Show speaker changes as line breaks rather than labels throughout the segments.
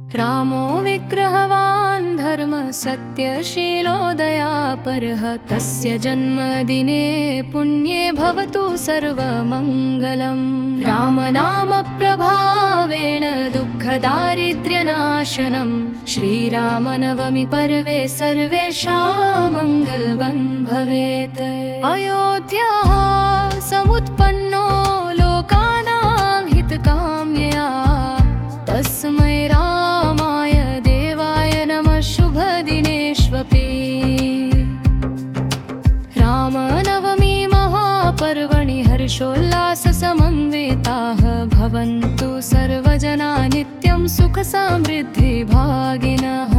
रामो विग्रहवान् धर्म सत्यशीलो दयापरः तस्य जन्मदिने पुण्ये भवतु सर्वमङ्गलम्। रामनाम प्रभावेण दुःखदारिद्र्यनाशनम् श्रीरामनवमी पर्वे सर्वेषां मङ्गलम् भवेत्। अयोध्याः समुत्पन्नो लोकानां हितकाम्यया तस्मै रामाय देवाय नमः शुभदिनेष्वपि। रामनवमी महापर्वणि हर्षोल्लाससमन्विताः भवन्तु सर्वजना नित्यं सुखसमृद्धिभागिनः।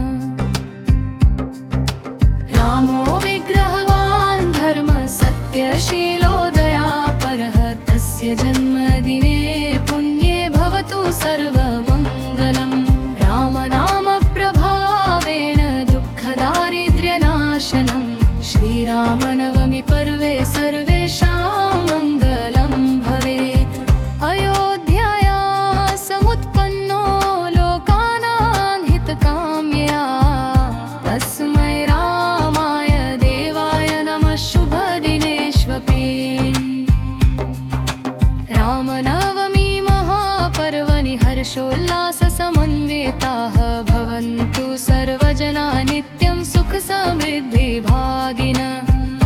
रामो विग्रहवान् धर्म सत्यशीलो दयापरः तस्य जन्मदिने पुण्ये भवतु सर्वमङ्गलम्। रामनाम प्रभावेण दुःखदारिद्र्यनाशनम् श्रीरामनवमी पर्वे सर्वेषां मङ्गलम् भवेत्। अयोध्यायाः समुत्पन्नो लोकानां हितकाम्यया तस्मै रामाय देवाय नमः शुभदिनेष्वपि। रामनवमी महापर्वणि हर्षोल्लाससमन्विताः भवन्तु सर्वजना नित्यं सुखसमृद्धिभागिनः।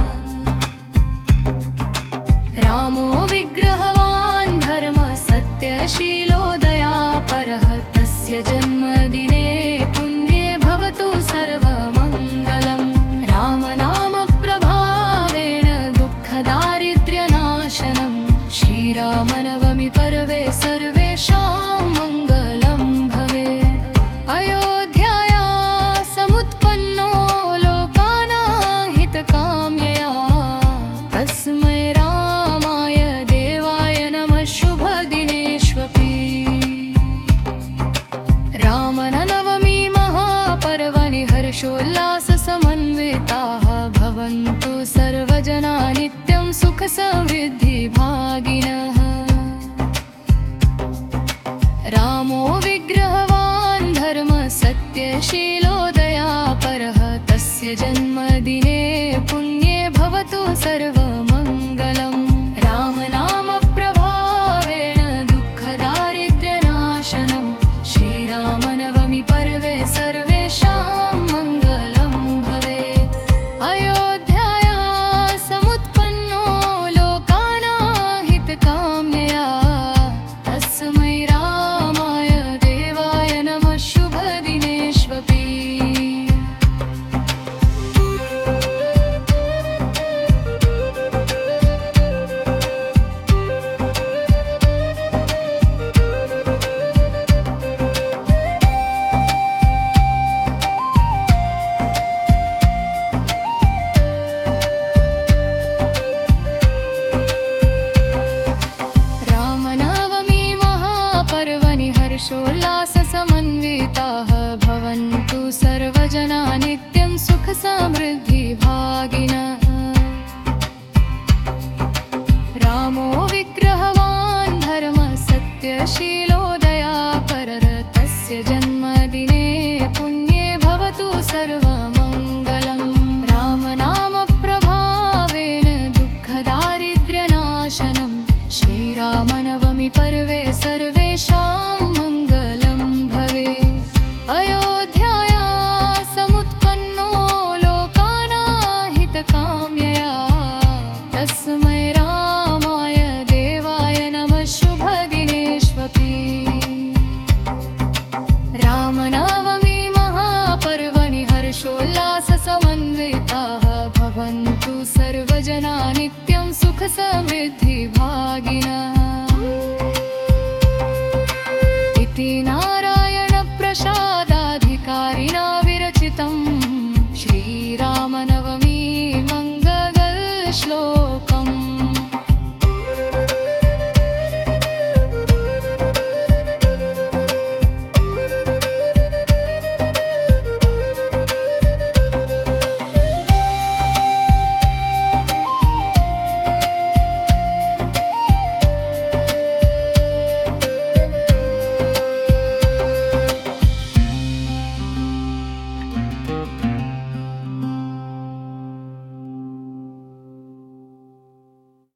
रामो विग्रहवान् धर्म सत्यशीलो दयापरः तस्य जन्मदिने पुण्ये भवतु सर्वमङ्गलम्। रामनाम प्रभावेण दुःखदारिद्र्यनाशनम् श्रीरामनवमी पर्वे सर्वेषां मङ्गलम् भवेत्। अयोध्यायाः समुत्पन्नो लोकानां हितकाम्यया तस्मै रामाय देवाय नमः शुभदिनेष्वपि। रामनवमी महापर्वणि हर्षोल्लाससमन्विताः भवन्तु सर्वजना नित्यं सुखसमृद्धिभागिनः। रामो विग्रहवान् धर्म सत्यशीलो दयापरः तस्य जन्मदिने पुण्ये भवतु सर्वमङ्गलम्। रामनाम प्रभावेण दुःखदारिद्र्यनाशनम् श्रीरामनवमी पर्वे सर्वेषां मङ्गलम् भवेत्। अयोध्यायाः समुत्पन्नो लोकानां हितकाम्यया तस्मै रामाय देवाय नमः शुभदिनेष्वपि। रामनवमी महापर्वणि हर्षोल्लाससमन्विताः भवन्तु सर्वजना नित्यं सुखसमृद्धिभागिनः। रामो विग्रहवान् धर्म सत्यशीलो दयापरः तस्य जन्मदिने पुण्ये भवतु सर्वमङ्गलम्। रामनाम प्रभावेण दुःखदारिद्र्यनाशनम् श्रीरामनवमी पर्वे सर्वेषां